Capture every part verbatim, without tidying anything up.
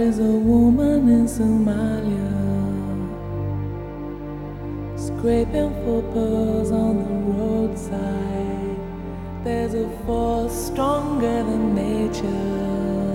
is a woman in Somalia scraping for pearls on the roadside. There's a force stronger than nature,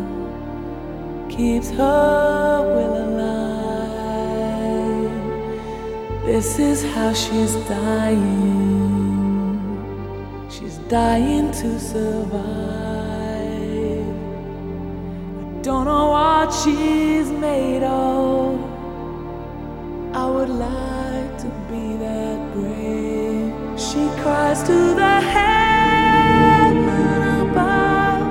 keeps her will alive. This is how she's dying. She's dying to survive. I don't know what she's made of. I would like to be that brave. She cries to the heaven above.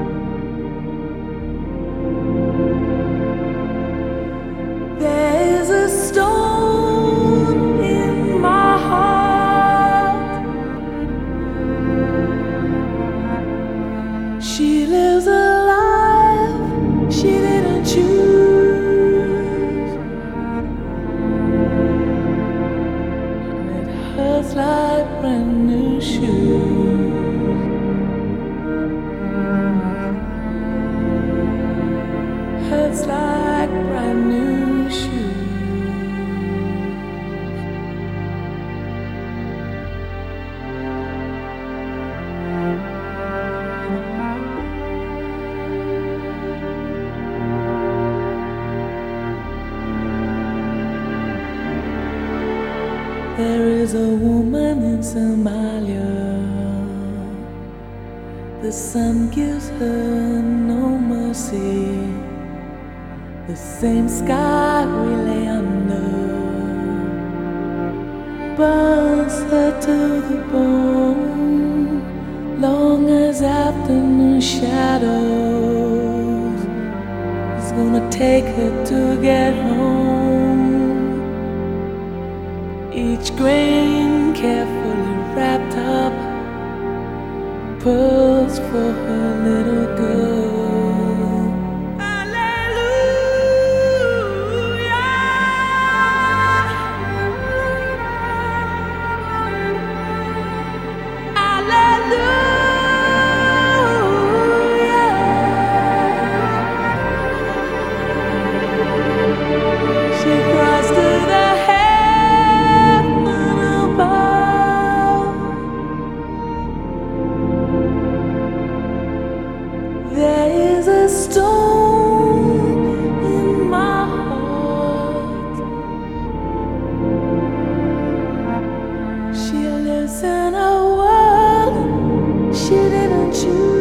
There's a stone in my heart. She lives a life she didn't choose. It hurts like brand new shoes. Hurts like brand new shoes. There is a woman in Somalia. The sun gives her no mercy. The same sky we lay under burns her to the bone, long as afternoon shadows is gonna take her to get home. Each grain carefully wrapped up, pearls for her little girl. There is a stone in my heart. She lives in a world she didn't choose.